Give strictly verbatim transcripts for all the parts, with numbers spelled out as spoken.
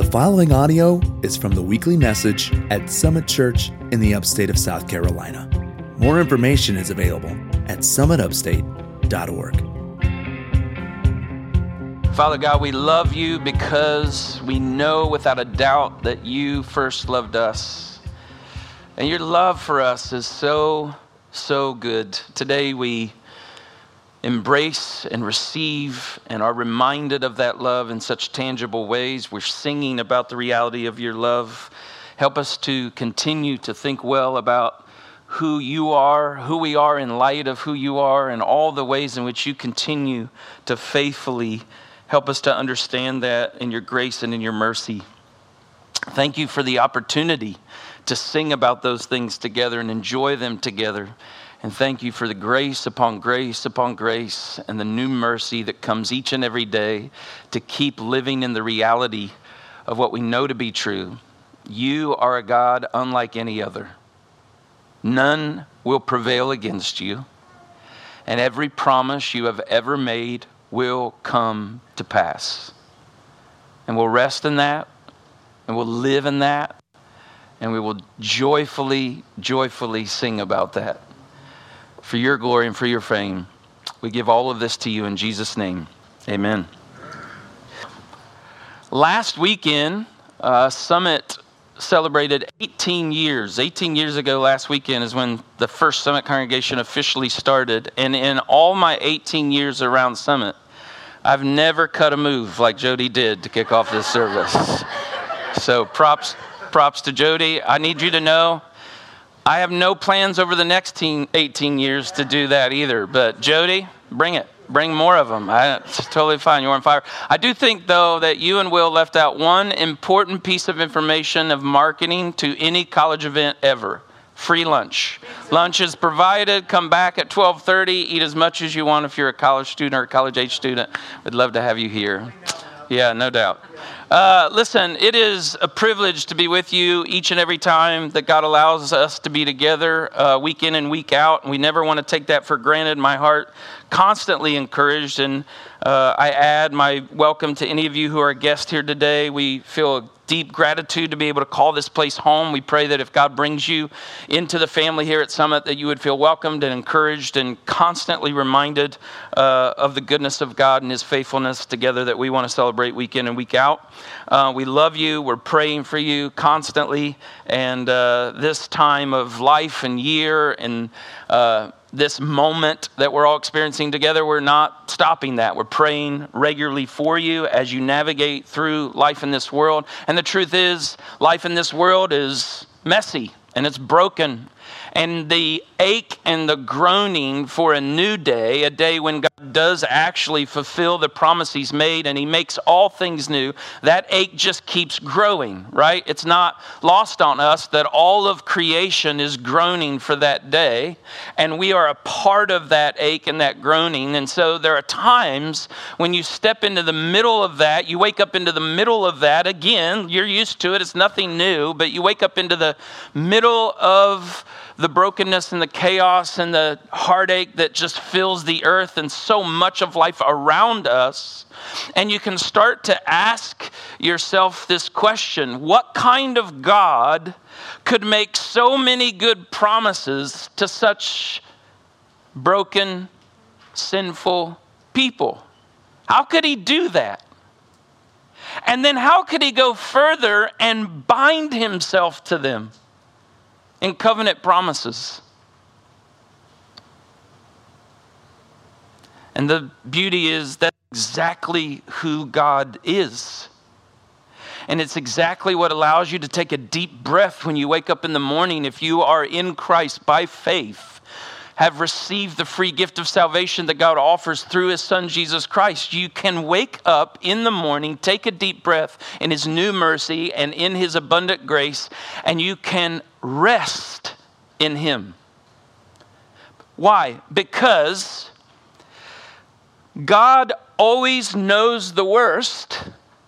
following audio is from the weekly message at Summit Church in the upstate of South Carolina. More information is available at summit upstate dot org. Father God, we love you because we know without a doubt that you first loved us. And your love for us is so, so good. Today we embrace and receive and are reminded of that love in such tangible ways. We're singing about the reality of your love. Help us to continue to think well about who you are, who we are in light of who you are, and all the ways in which you continue to faithfully help us to understand that in your grace and in your mercy. Thank you for the opportunity to sing about those things together and enjoy them together. And thank you for the grace upon grace upon grace and the new mercy that comes each and every day to keep living in the reality of what we know to be true. You are a God unlike any other. None will prevail against you. And every promise you have ever made will come to pass. And we'll rest in that, and we'll live in that, and we will joyfully, joyfully sing about that. For your glory and for your fame, we give all of this to you in Jesus' name. Amen. Last weekend, uh, Summit celebrated eighteen years. eighteen years ago last weekend is when the first Summit congregation officially started. And in all my eighteen years around Summit, I've never cut a move like Jody did to kick off this service. So props, props to Jody. I need you to know, I have no plans over the next eighteen years to do that either. But Jody, bring it. Bring more of them. I, it's totally fine. You're on fire. I do think, though, that you and Will left out one important piece of information of marketing to any college event ever. Free lunch. Lunch is provided. Come back at twelve thirty. Eat as much as you want if you're a college student or a college-age student. We'd love to have you here. Yeah, no doubt. Uh, listen, it is a privilege to be with you each and every time that God allows us to be together uh, week in and week out. We never want to take that for granted. My heart constantly encouraged, and uh, I add my welcome to any of you who are guests here today. We feel a deep gratitude to be able to call this place home. We pray that if God brings you into the family here at Summit, that you would feel welcomed and encouraged and constantly reminded uh, of the goodness of God and his faithfulness together that we want to celebrate week in and week out. Uh, we love you. We're praying for you constantly. And uh, this time of life and year and uh, this moment that we're all experiencing together, we're not stopping that. We're praying regularly for you as you navigate through life in this world. And the truth is, life in this world is messy and it's broken. And the ache and the groaning for a new day, a day when God does actually fulfill the promise he's made and he makes all things new, that ache just keeps growing, right? It's not lost on us that all of creation is groaning for that day, and we are a part of that ache and that groaning. And so there are times when you step into the middle of that, you wake up into the middle of that, again, you're used to it, it's nothing new, but you wake up into the middle of the brokenness and the chaos and the heartache that just fills the earth and so much of life around us. And you can start to ask yourself this question: what kind of God could make so many good promises to such broken, sinful people? How could he do that? And then how could he go further and bind himself to them in covenant promises? And the beauty is that's exactly who God is. And it's exactly what allows you to take a deep breath when you wake up in the morning. If you are in Christ by faith, have received the free gift of salvation that God offers through his son, Jesus Christ, you can wake up in the morning, take a deep breath in his new mercy and in his abundant grace, and you can rest in him. Why? Because God always knows the worst,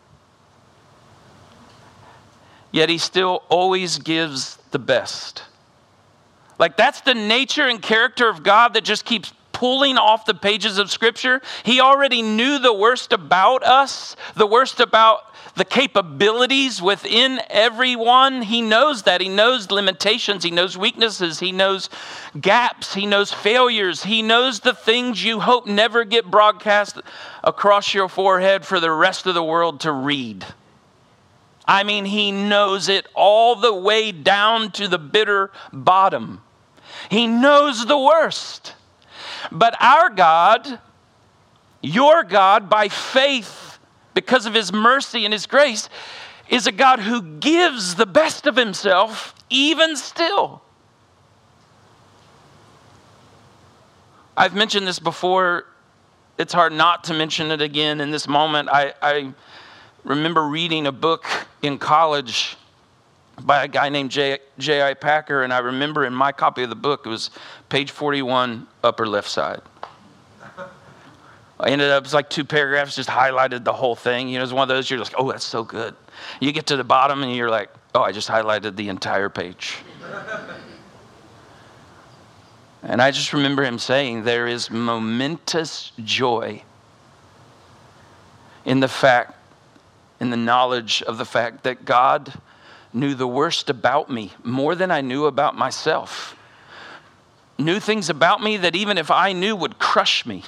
yet he still always gives the best. Like, that's the nature and character of God that just keeps pulling off the pages of Scripture. He already knew the worst about us, the worst about the capabilities within everyone. He knows that. He knows limitations. He knows weaknesses. He knows gaps. He knows failures. He knows the things you hope never get broadcast across your forehead for the rest of the world to read. I mean, he knows it all the way down to the bitter bottom. He knows the worst. But our God, your God, by faith, because of his mercy and his grace, is a God who gives the best of himself even still. I've mentioned this before. It's hard not to mention it again in this moment. I, I remember reading a book in college by a guy named J. J.I. Packer, and I remember in my copy of the book, it was page forty-one, upper left side. I ended up, it's like two paragraphs, just highlighted the whole thing. You know, it's one of those, you're just, oh, that's so good. You get to the bottom and you're like, oh, I just highlighted the entire page. And I just remember him saying, there is momentous joy in the fact, in the knowledge of the fact that God knew the worst about me more than I knew about myself. Knew things about me that even if I knew would crush me.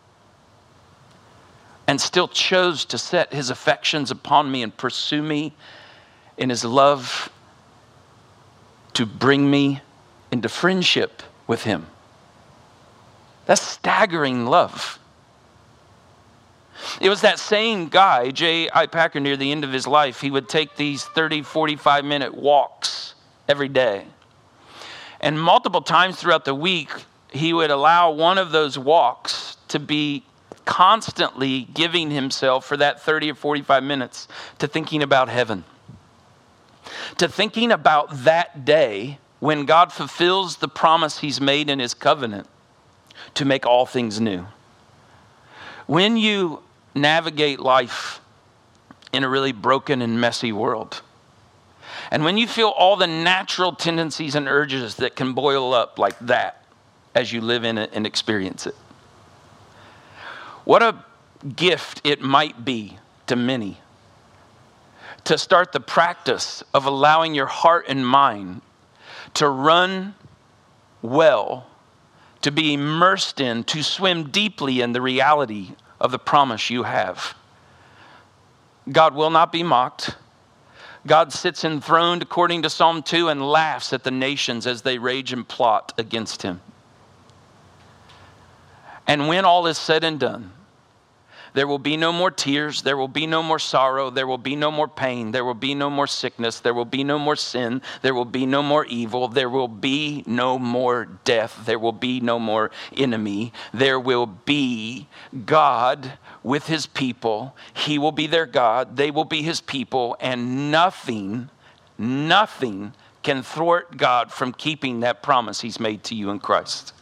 And still chose to set his affections upon me and pursue me in his love to bring me into friendship with him. That's staggering love. It was that same guy, J I. Packer, near the end of his life, he would take these thirty, forty-five minute walks every day. And multiple times throughout the week, he would allow one of those walks to be constantly giving himself for that thirty or forty-five minutes to thinking about heaven. To thinking about that day when God fulfills the promise he's made in his covenant to make all things new. When you navigate life in a really broken and messy world, and when you feel all the natural tendencies and urges that can boil up like that as you live in it and experience it, what a gift it might be to many to start the practice of allowing your heart and mind to run well, to be immersed in, to swim deeply in the reality of the promise you have. God will not be mocked. God sits enthroned, according to Psalm two, and laughs at the nations as they rage and plot against him. And when all is said and done, there will be no more tears. There will be no more sorrow. There will be no more pain. There will be no more sickness. There will be no more sin. There will be no more evil. There will be no more death. There will be no more enemy. There will be God with his people. He will be their God. They will be his people. And nothing, nothing can thwart God from keeping that promise he's made to you in Christ.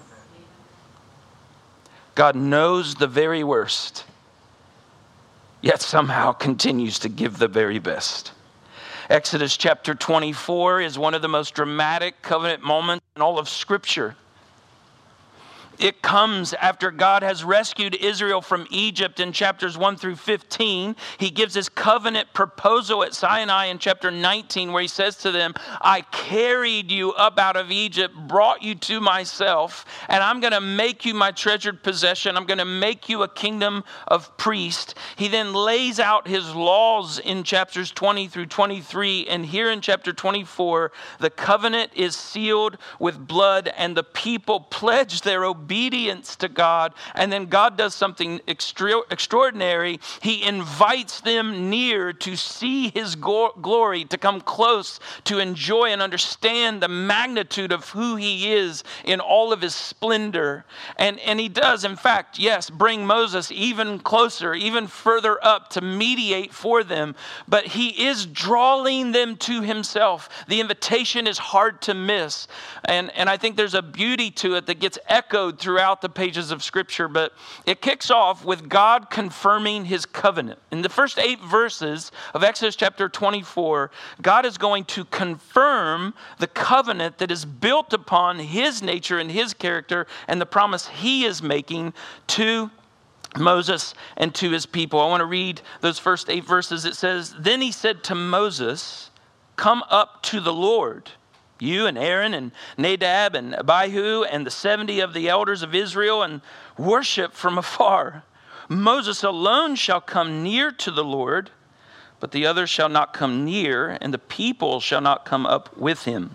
God knows the very worst, yet somehow continues to give the very best. Exodus chapter twenty-four is one of the most dramatic covenant moments in all of Scripture. It comes after God has rescued Israel from Egypt in chapters one through fifteen. He gives his covenant proposal at Sinai in chapter nineteen, where he says to them, I carried you up out of Egypt, brought you to myself, and I'm going to make you my treasured possession. I'm going to make you a kingdom of priests. He then lays out his laws in chapters twenty through twenty-three, and here in chapter twenty-four, the covenant is sealed with blood, and the people pledge their obedience obedience to God, and then God does something extra- extraordinary. He invites them near to see his go- glory, to come close, to enjoy and understand the magnitude of who he is in all of his splendor. And, and he does, in fact, yes, bring Moses even closer, even further up to mediate for them, but he is drawing them to himself. The invitation is hard to miss, and, and I think there's a beauty to it that gets echoed echoed throughout the pages of Scripture, but it kicks off with God confirming his covenant. In the first eight verses of Exodus chapter twenty-four, God is going to confirm the covenant that is built upon his nature and his character and the promise he is making to Moses and to his people. I want to read those first eight verses. It says, "Then he said to Moses, 'Come up to the Lord, you and Aaron and Nadab and Abihu and the seventy of the elders of Israel, and worship from afar. Moses alone shall come near to the Lord, but the others shall not come near, and the people shall not come up with him.'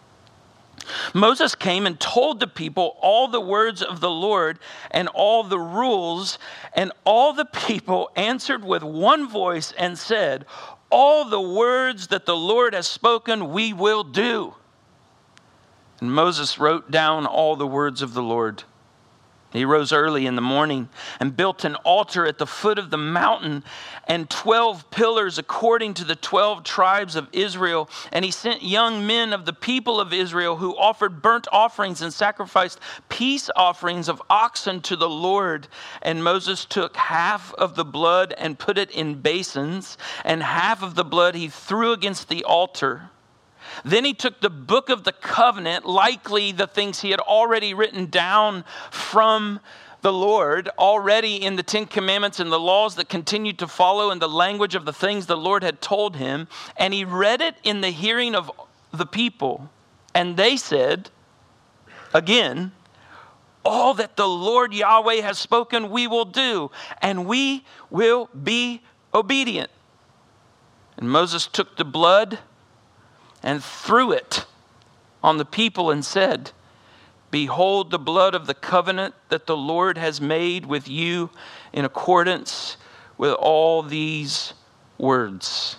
Moses came and told the people all the words of the Lord and all the rules, and all the people answered with one voice and said, 'All the words that the Lord has spoken, we will do.' And Moses wrote down all the words of the Lord. He rose early in the morning and built an altar at the foot of the mountain and twelve pillars according to the twelve tribes of Israel. And he sent young men of the people of Israel who offered burnt offerings and sacrificed peace offerings of oxen to the Lord. And Moses took half of the blood and put it in basins, and half of the blood he threw against the altar. Then he took the book of the covenant, likely the things he had already written down from the Lord, already in the Ten Commandments and the laws that continued to follow in the language of the things the Lord had told him. And he read it in the hearing of the people. And they said, again, 'All that the Lord Yahweh has spoken, we will do, and we will be obedient.' And Moses took the blood and threw it on the people and said, 'Behold the blood of the covenant that the Lord has made with you in accordance with all these words.'"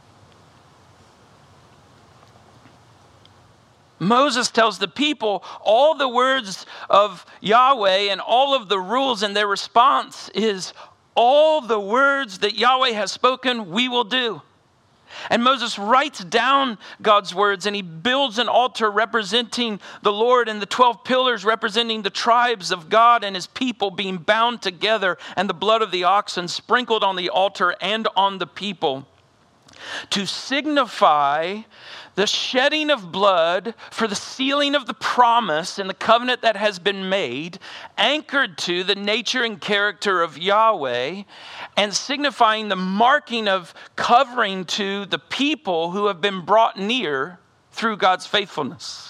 Moses tells the people all the words of Yahweh and all of the rules, and their response is, "All the words that Yahweh has spoken, we will do." And Moses writes down God's words, and he builds an altar representing the Lord, and the twelve pillars representing the tribes of God and his people being bound together, and the blood of the oxen sprinkled on the altar and on the people, to signify the shedding of blood for the sealing of the promise and the covenant that has been made, anchored to the nature and character of Yahweh, and signifying the marking of covering to the people who have been brought near through God's faithfulness.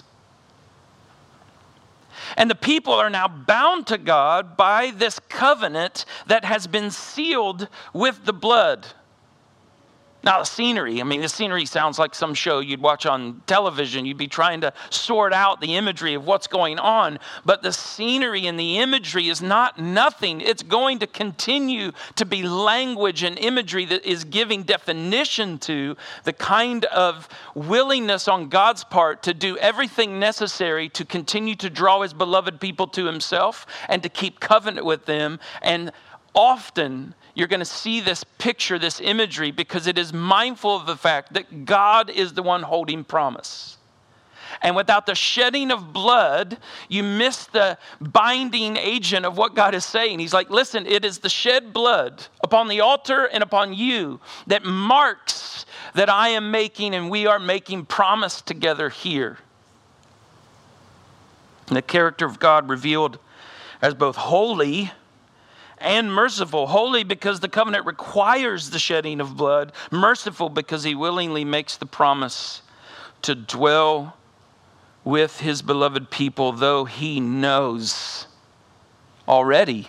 And the people are now bound to God by this covenant that has been sealed with the blood. Now, the scenery, I mean, the scenery sounds like some show you'd watch on television. You'd be trying to sort out the imagery of what's going on. But the scenery and the imagery is not nothing. It's going to continue to be language and imagery that is giving definition to the kind of willingness on God's part to do everything necessary to continue to draw his beloved people to himself and to keep covenant with them. And often you're going to see this picture, this imagery, because it is mindful of the fact that God is the one holding promise. And without the shedding of blood, you miss the binding agent of what God is saying. He's like, listen, it is the shed blood upon the altar and upon you that marks that I am making and we are making promise together here. And the character of God revealed as both holy and merciful. Holy because the covenant requires the shedding of blood. Merciful because he willingly makes the promise to dwell with his beloved people, though he knows already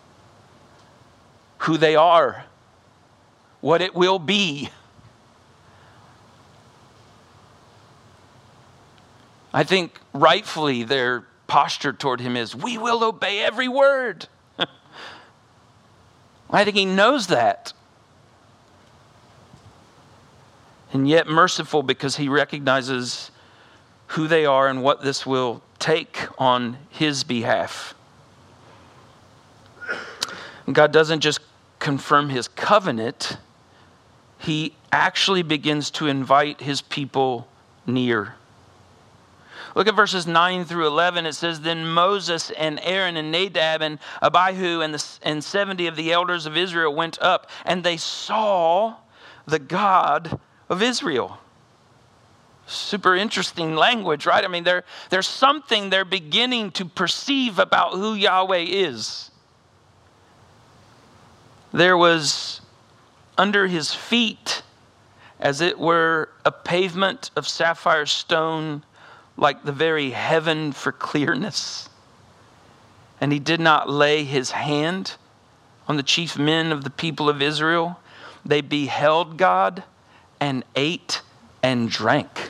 who they are, what it will be. I think rightfully their posture toward him is, we will obey every word. I think he knows that. And yet merciful because he recognizes who they are and what this will take on his behalf. And God doesn't just confirm his covenant, he actually begins to invite his people near. Look at verses nine through eleven. It says, then Moses and Aaron and Nadab and Abihu and, the, and seventy of the elders of Israel went up, and they saw the God of Israel. Super interesting language, right? I mean, there, there's something they're beginning to perceive about who Yahweh is. There was under his feet, as it were, a pavement of sapphire stone, like the very heaven for clearness. And he did not lay his hand on the chief men of the people of Israel. They beheld God and ate and drank.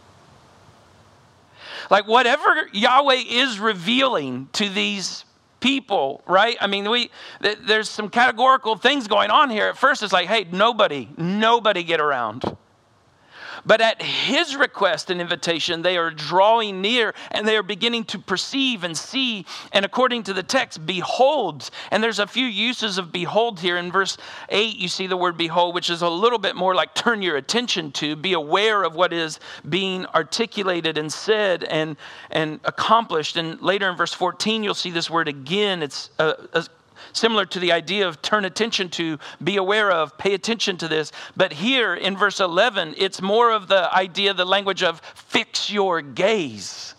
Like whatever Yahweh is revealing to these people, right? I mean, we th- there's some categorical things going on here. At first it's like, hey, nobody, nobody get around. But at his request and invitation, they are drawing near and they are beginning to perceive and see. And according to the text, behold. And there's a few uses of behold here. In verse eight, you see the word behold, which is a little bit more like turn your attention to, be aware of what is being articulated and said and, and accomplished. And later in verse fourteen, you'll see this word again. It's a, a similar to the idea of turn attention to, be aware of, pay attention to this. But here in verse eleven, it's more of the idea, the language of fix your gaze.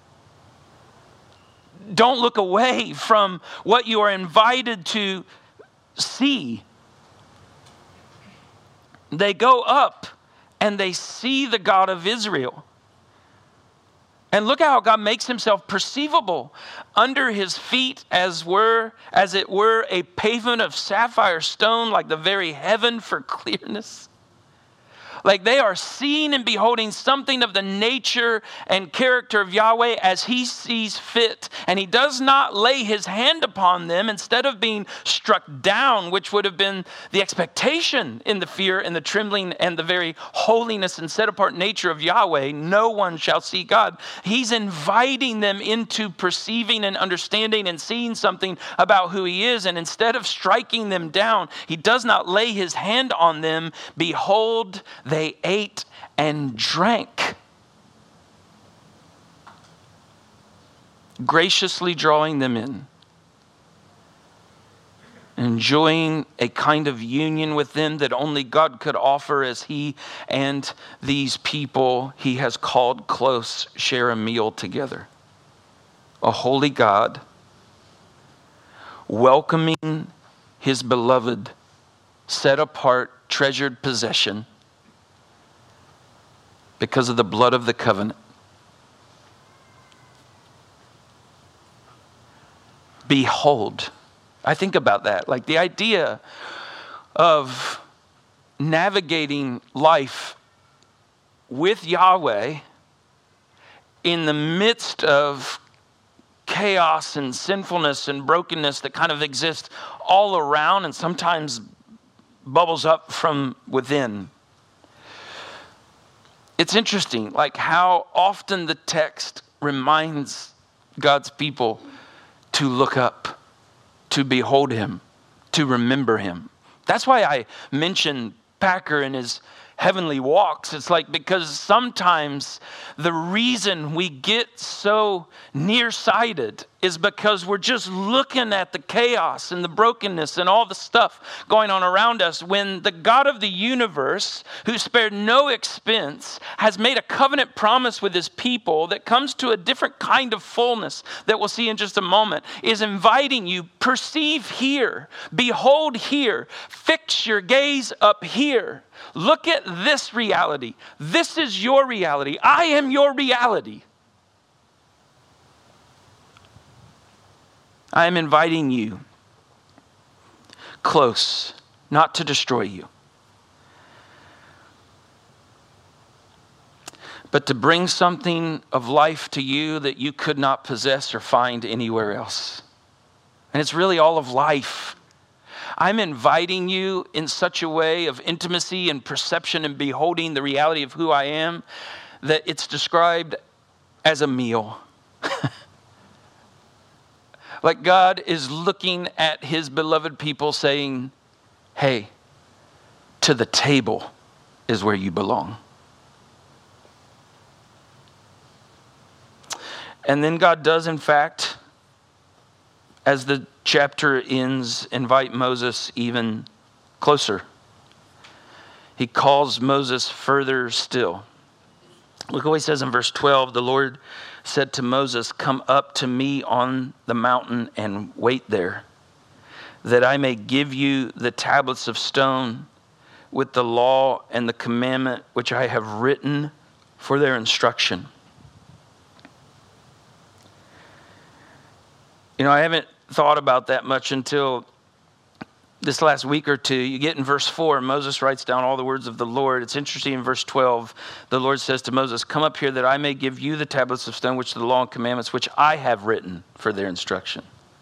Don't look away from what you are invited to see. They go up and they see the God of Israel. And look at how God makes himself perceivable. Under his feet, as were, as it were, a pavement of sapphire stone, like the very heaven for clearness. Like they are seeing and beholding something of the nature and character of Yahweh as he sees fit. And he does not lay his hand upon them instead of being struck down, which would have been the expectation in the fear and the trembling and the very holiness and set apart nature of Yahweh. No one shall see God. He's inviting them into perceiving and understanding and seeing something about who he is. And instead of striking them down, he does not lay his hand on them. Behold, they ate and drank, graciously drawing them in, enjoying a kind of union with them that only God could offer as he and these people he has called close share a meal together. A holy God welcoming his beloved, set apart, treasured possession because of the blood of the covenant. Behold. I think about that. Like the idea of navigating life with Yahweh in the midst of chaos and sinfulness and brokenness that kind of exists all around and sometimes bubbles up from within. It's interesting, like how often the text reminds God's people to look up, to behold him, to remember him. That's why I mentioned Packer and his heavenly walks. It's like because sometimes the reason we get so nearsighted is because we're just looking at the chaos and the brokenness and all the stuff going on around us, when the God of the universe, who spared no expense, has made a covenant promise with his people that comes to a different kind of fullness that we'll see in just a moment, is inviting you, perceive here, behold here, fix your gaze up here. Look at this reality. This is your reality. I am your reality. I am inviting you close, not to destroy you, but to bring something of life to you that you could not possess or find anywhere else. And it's really all of life. I'm inviting you in such a way of intimacy and perception and beholding the reality of who I am that it's described as a meal. Like God is looking at his beloved people saying, hey, to the table is where you belong. And then God does, in fact, as the chapter ends, invite Moses even closer. He calls Moses further still. Look what he says in verse twelve. The Lord said to Moses, "Come up to me on the mountain and wait there, that I may give you the tablets of stone with the law and the commandment which I have written for their instruction." You know, I haven't thought about that much until this last week or two. You get in verse four, Moses writes down all the words of the Lord. It's interesting, in verse twelve, the Lord says to Moses, "Come up here that I may give you the tablets of stone, which are the law and commandments, which I have written for their instruction."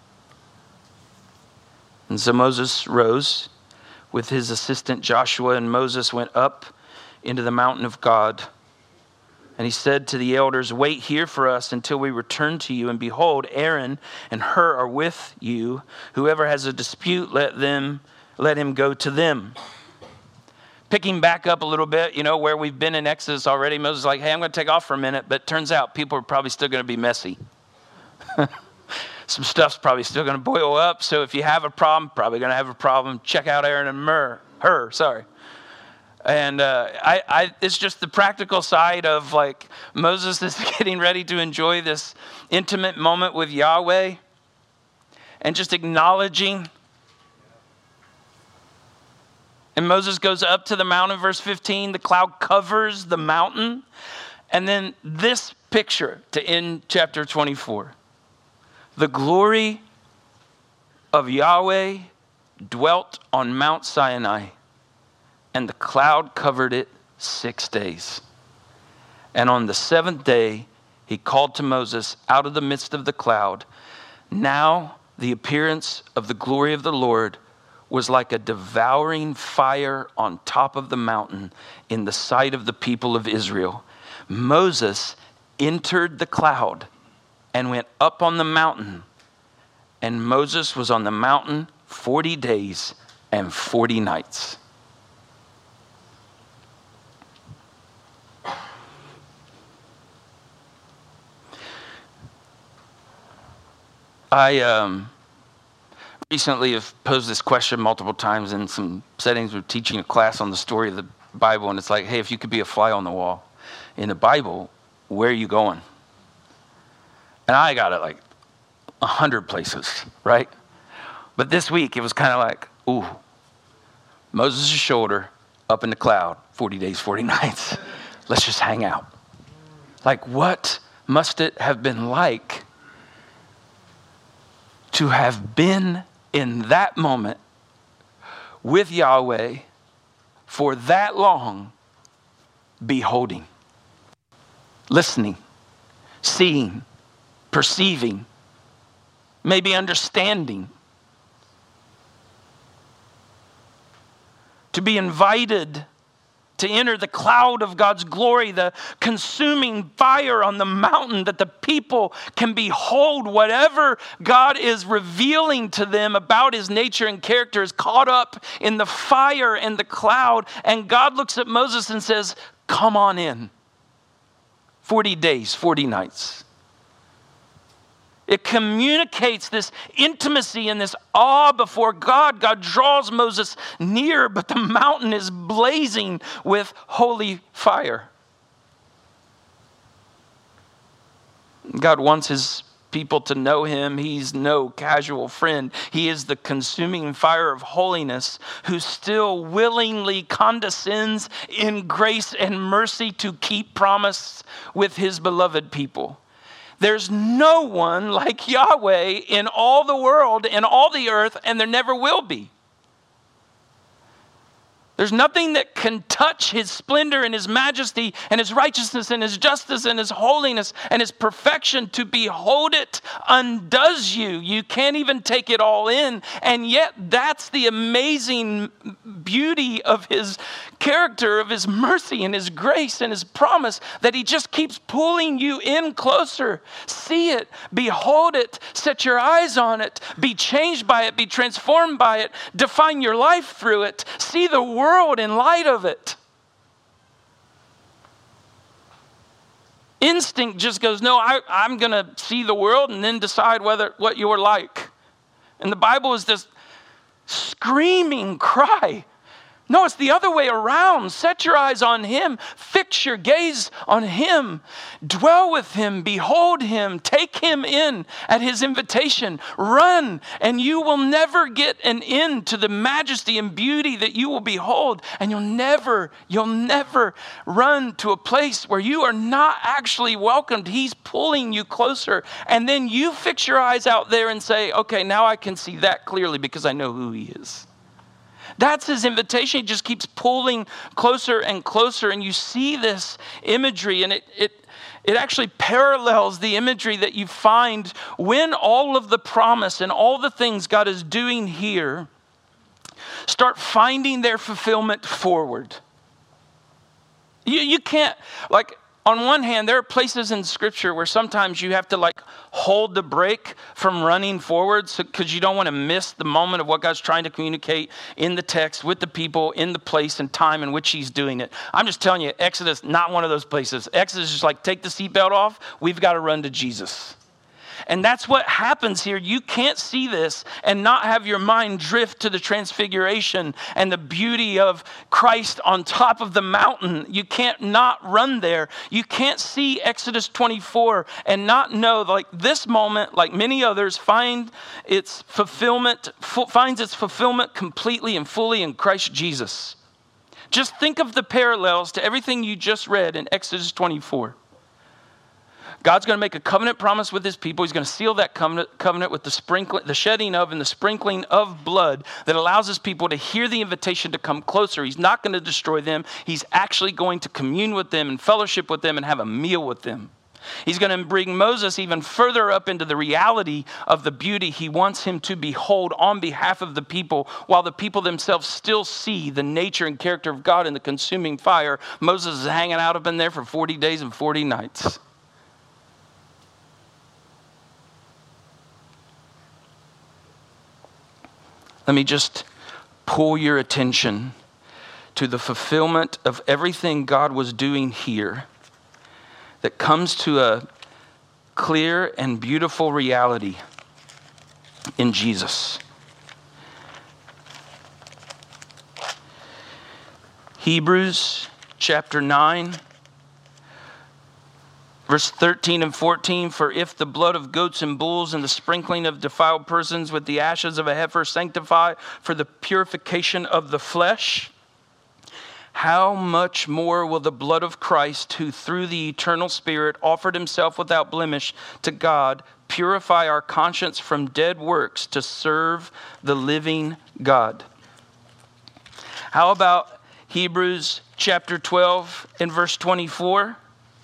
And so Moses rose with his assistant Joshua, and Moses went up into the mountain of God. And he said to the elders, "Wait here for us until we return to you. And behold, Aaron and Hur are with you. Whoever has a dispute, let them, let him go to them." Picking back up a little bit, you know, where we've been in Exodus already, Moses is like, "Hey, I'm going to take off for a minute." But it turns out people are probably still going to be messy. Some stuff's probably still going to boil up. So if you have a problem, probably going to have a problem. Check out Aaron and Hur. Hur, sorry. And uh, I, I, it's just the practical side of, like, Moses is getting ready to enjoy this intimate moment with Yahweh and just acknowledging. And Moses goes up to the mountain, verse fifteen. The cloud covers the mountain. And then this picture to end chapter twenty-four. The glory of Yahweh dwelt on Mount Sinai, and the cloud covered it six days. And on the seventh day, he called to Moses out of the midst of the cloud. Now the appearance of the glory of the Lord was like a devouring fire on top of the mountain in the sight of the people of Israel. Moses entered the cloud and went up on the mountain. And Moses was on the mountain forty days and forty nights. I um, recently have posed this question multiple times in some settings. We're teaching a class on the story of the Bible, and it's like, hey, if you could be a fly on the wall in the Bible, where are you going? And I got it like a hundred places, right? But this week, it was kind of like, ooh, Moses' shoulder up in the cloud, forty days, forty nights. Let's just hang out. Like, what must it have been like to have been in that moment with Yahweh for that long, beholding, listening, seeing, perceiving, maybe understanding, to be invited to enter the cloud of God's glory, the consuming fire on the mountain, that the people can behold whatever God is revealing to them about his nature and character is caught up in the fire and the cloud. And God looks at Moses and says, "Come on in." forty days, forty nights. It communicates this intimacy and this awe before God. God draws Moses near, but the mountain is blazing with holy fire. God wants his people to know him. He's no casual friend. He is the consuming fire of holiness who still willingly condescends in grace and mercy to keep promise with his beloved people. There's no one like Yahweh in all the world, in all the earth, and there never will be. There's nothing that can touch his splendor and his majesty and his righteousness and his justice and his holiness and his perfection. To behold it undoes you. You can't even take it all in. And yet that's the amazing beauty of his character, of his mercy and his grace and his promise, that he just keeps pulling you in closer. See it, behold it, set your eyes on it, be changed by it, be transformed by it, define your life through it, see the world in light of it. instinct just goes, no, I, I'm going to see the world and then decide whether what you're like. And the Bible is this screaming cry. No, it's the other way around. Set your eyes on him. Fix your gaze on him. Dwell with him. Behold him. Take him in at his invitation. Run, and you will never get an end to the majesty and beauty that you will behold. And you'll never, you'll never run to a place where you are not actually welcomed. He's pulling you closer. And then you fix your eyes out there and say, okay, now I can see that clearly because I know who he is. That's his invitation. He just keeps pulling closer and closer. And you see this imagery, and it it it actually parallels the imagery that you find when all of the promise and all the things God is doing here start finding their fulfillment forward. You, you can't, like, on one hand, there are places in Scripture where sometimes you have to like hold the brake from running forward because so, you don't want to miss the moment of what God's trying to communicate in the text with the people in the place and time in which he's doing it. I'm just telling you, Exodus, not one of those places. Exodus is just like, take the seatbelt off. We've got to run to Jesus. And that's what happens here. You can't see this and not have your mind drift to the transfiguration and the beauty of Christ on top of the mountain. You can't not run there. You can't see Exodus twenty-four and not know, like, this moment, like many others, find its fulfillment, finds its fulfillment completely and fully in Christ Jesus. Just think of the parallels to everything you just read in Exodus twenty-four. God's going to make a covenant promise with his people. He's going to seal that covenant, covenant with the sprinkling, the shedding of and the sprinkling of blood that allows his people to hear the invitation to come closer. He's not going to destroy them. He's actually going to commune with them and fellowship with them and have a meal with them. He's going to bring Moses even further up into the reality of the beauty he wants him to behold on behalf of the people, while the people themselves still see the nature and character of God in the consuming fire. Moses is hanging out up in there for forty days and forty nights. Let me just pull your attention to the fulfillment of everything God was doing here that comes to a clear and beautiful reality in Jesus. Hebrews chapter nine. Verse thirteen and fourteen, for if the blood of goats and bulls and the sprinkling of defiled persons with the ashes of a heifer sanctify for the purification of the flesh, how much more will the blood of Christ, who through the eternal Spirit offered himself without blemish to God, purify our conscience from dead works to serve the living God? How about Hebrews chapter twelve and verse twenty-four?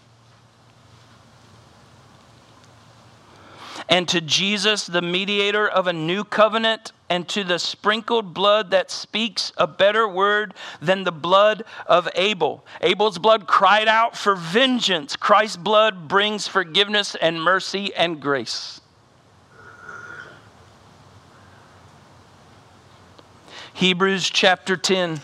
And to Jesus, the mediator of a new covenant, and to the sprinkled blood that speaks a better word than the blood of Abel. Abel's blood cried out for vengeance. Christ's blood brings forgiveness and mercy and grace. Hebrews chapter ten.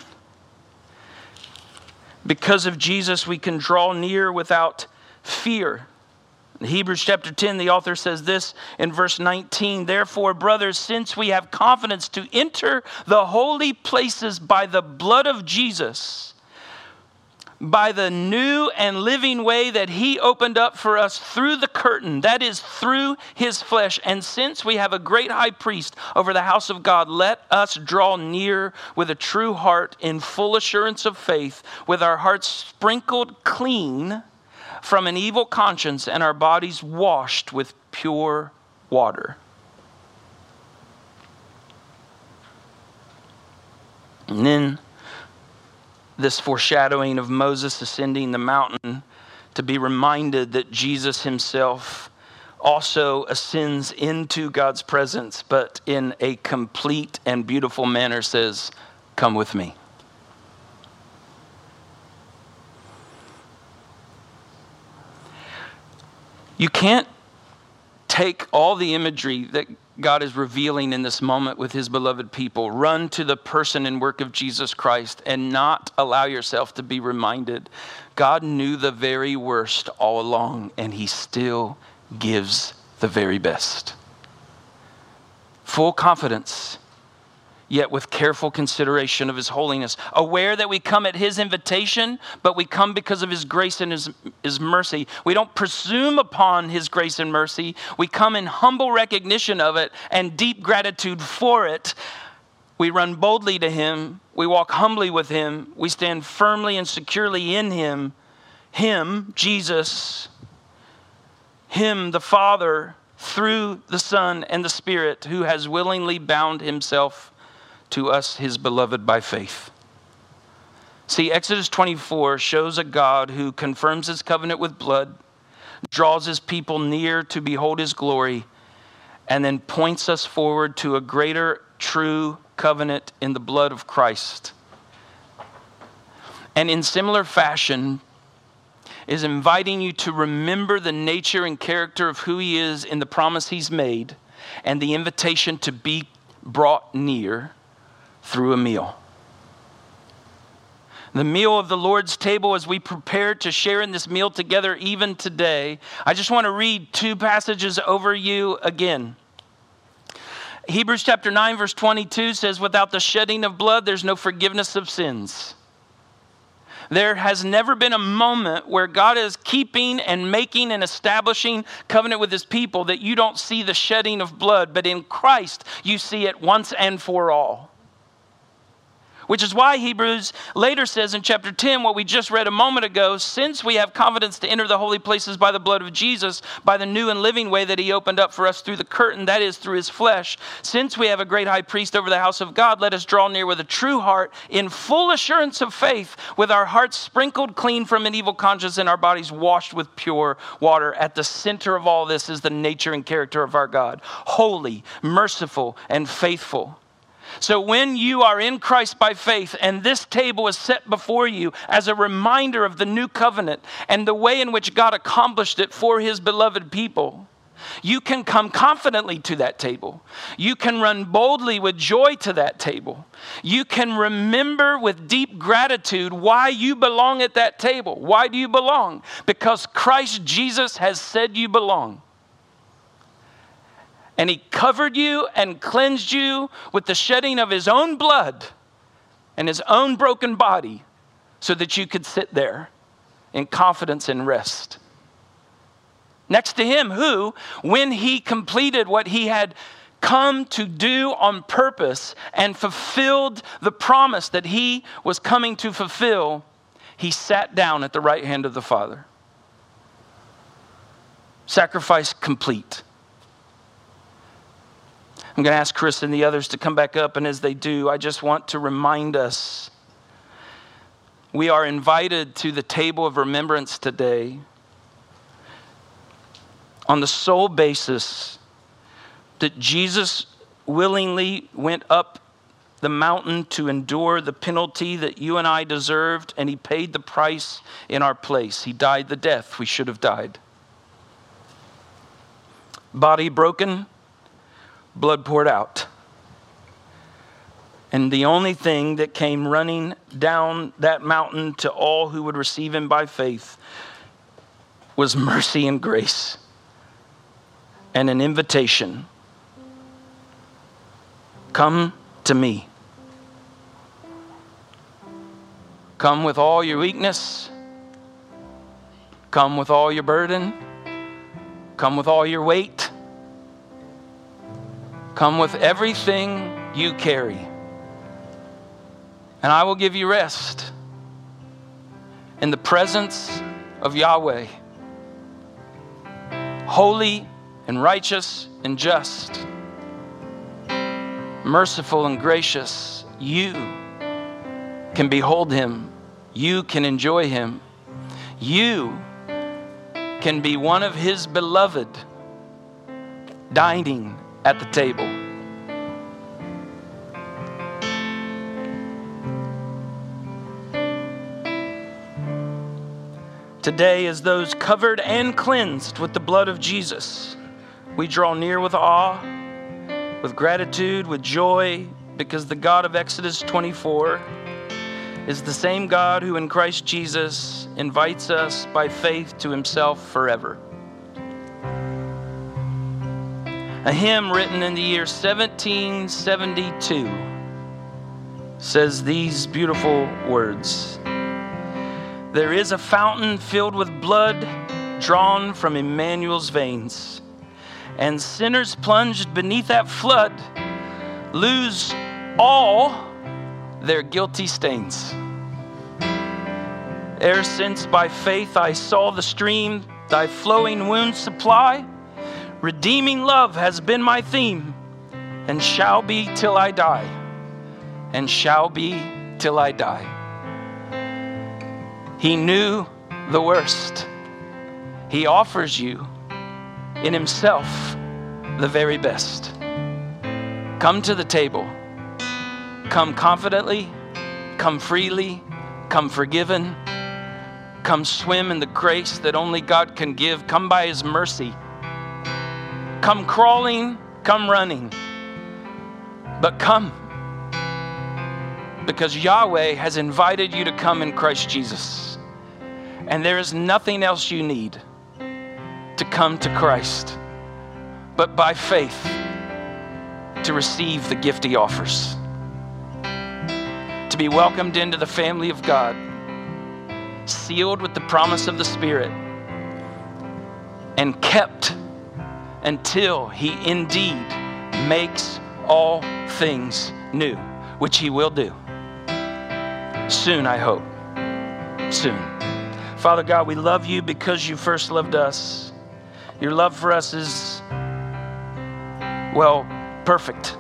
Because of Jesus, we can draw near without fear. In Hebrews chapter ten, the author says this in verse nineteen, therefore, brothers, since we have confidence to enter the holy places by the blood of Jesus, by the new and living way that he opened up for us through the curtain, that is, through his flesh, and since we have a great high priest over the house of God, let us draw near with a true heart in full assurance of faith, with our hearts sprinkled clean from an evil conscience and our bodies washed with pure water. And then this foreshadowing of Moses ascending the mountain to be reminded that Jesus himself also ascends into God's presence, but in a complete and beautiful manner says, come with me. You can't take all the imagery that God is revealing in this moment with his beloved people, run to the person and work of Jesus Christ, and not allow yourself to be reminded God knew the very worst all along, and he still gives the very best. Full confidence, yet with careful consideration of his holiness, aware that we come at his invitation, but we come because of his grace and his, his mercy. We don't presume upon his grace and mercy. We come in humble recognition of it and deep gratitude for it. We run boldly to him. We walk humbly with him. We stand firmly and securely in him. Him, Jesus, him, the Father, through the Son and the Spirit, who has willingly bound himself to us, his beloved, by faith. See, Exodus twenty-four shows a God who confirms his covenant with blood, draws his people near to behold his glory, and then points us forward to a greater true covenant in the blood of Christ. And in similar fashion, is inviting you to remember the nature and character of who he is in the promise he's made, and the invitation to be brought near through a meal. The meal of the Lord's table, as we prepare to share in this meal together even today, I just want to read two passages over you again. Hebrews chapter nine verse twenty-two says, without the shedding of blood, there's no forgiveness of sins. There has never been a moment where God is keeping and making and establishing covenant with his people that you don't see the shedding of blood, but in Christ you see it once and for all. Which is why Hebrews later says in chapter ten, what we just read a moment ago, since we have confidence to enter the holy places by the blood of Jesus, by the new and living way that he opened up for us through the curtain, that is through his flesh, since we have a great high priest over the house of God, let us draw near with a true heart in full assurance of faith, with our hearts sprinkled clean from an evil conscience and our bodies washed with pure water. At the center of all this is the nature and character of our God, holy, merciful, and faithful. So when you are in Christ by faith and this table is set before you as a reminder of the new covenant and the way in which God accomplished it for his beloved people, you can come confidently to that table. You can run boldly with joy to that table. You can remember with deep gratitude why you belong at that table. Why do you belong? Because Christ Jesus has said you belong. And he covered you and cleansed you with the shedding of his own blood and his own broken body so that you could sit there in confidence and rest. Next to him who, when he completed what he had come to do on purpose and fulfilled the promise that he was coming to fulfill, he sat down at the right hand of the Father. Sacrifice complete. I'm going to ask Chris and the others to come back up, and as they do, I just want to remind us we are invited to the table of remembrance today on the sole basis that Jesus willingly went up the mountain to endure the penalty that you and I deserved, and he paid the price in our place. He died the death we should have died. Body broken, blood poured out. And the only thing that came running down that mountain to all who would receive him by faith was mercy and grace and an invitation. Come to me. Come with all your weakness. Come with all your burden. Come with all your weight. Come with everything you carry, and I will give you rest in the presence of Yahweh, holy and righteous and just, merciful and gracious. You can behold him. You can enjoy him. You can be one of his beloved, dining at the table. Today, as those covered and cleansed with the blood of Jesus, We draw near with awe, with gratitude, with joy, because the God of Exodus twenty-four is the same God who in Christ Jesus invites us by faith to himself forever. A hymn written in the year seventeen seventy-two says these beautiful words. There is a fountain filled with blood drawn from Emmanuel's veins, and sinners plunged beneath that flood lose all their guilty stains. Ere since by faith I saw the stream thy flowing wounds supply, redeeming love has been my theme, and shall be till I die, and shall be till I die. He knew the worst. He offers you in himself the very best. Come to the table. Come confidently. Come freely. Come forgiven. Come swim in the grace that only God can give. Come by his mercy. Come crawling. Come running. But come, because Yahweh has invited you to come in Christ Jesus. And there is nothing else you need to come to Christ but by faith to receive the gift he offers, to be welcomed into the family of God, sealed with the promise of the Spirit, and kept until he indeed makes all things new, which he will do. Soon, I hope. Soon. Father God, we love you because you first loved us. Your love for us is, well, perfect.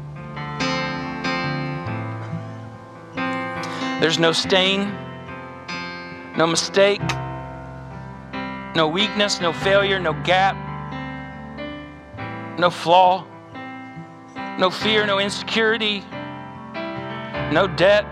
There's no stain, no mistake, no weakness, no failure, no gap, no flaw, no fear, no insecurity, no debt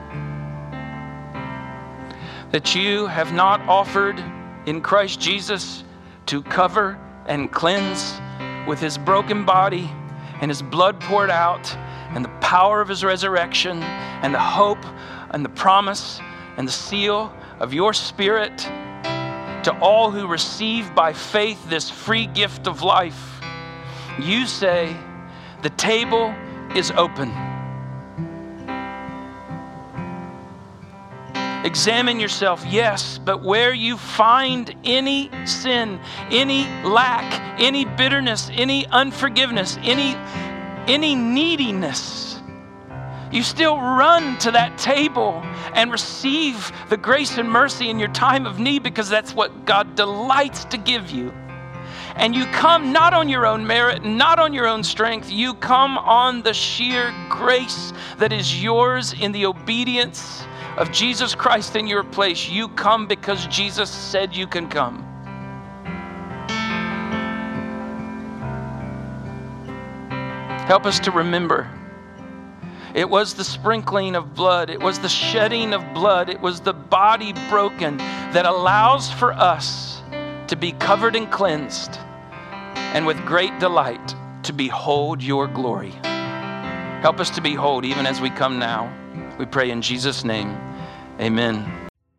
that you have not offered in Christ Jesus to cover and cleanse with his broken body and his blood poured out and the power of his resurrection and the hope and the promise and the seal of your Spirit to all who receive by faith this free gift of life. You say, the table is open. Examine yourself, yes, but where you find any sin, any lack, any bitterness, any unforgiveness, any, any neediness, you still run to that table and receive the grace and mercy in your time of need, because that's what God delights to give you. And you come not on your own merit, not on your own strength. You come on the sheer grace that is yours in the obedience of Jesus Christ in your place. You come because Jesus said you can come. Help us to remember. It was the sprinkling of blood. It was the shedding of blood. It was the body broken that allows for us to be covered and cleansed, and with great delight to behold your glory. Help us to behold even as we come now. We pray in Jesus' name. Amen.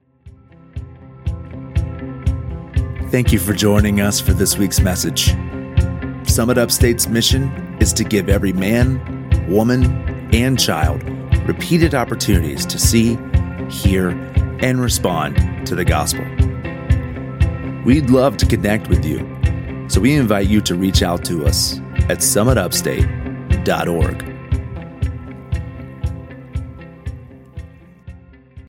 Thank you for joining us for this week's message. Summit Upstate's mission is to give every man, woman, and child repeated opportunities to see, hear, and respond to the gospel. We'd love to connect with you, so we invite you to reach out to us at summit upstate dot org.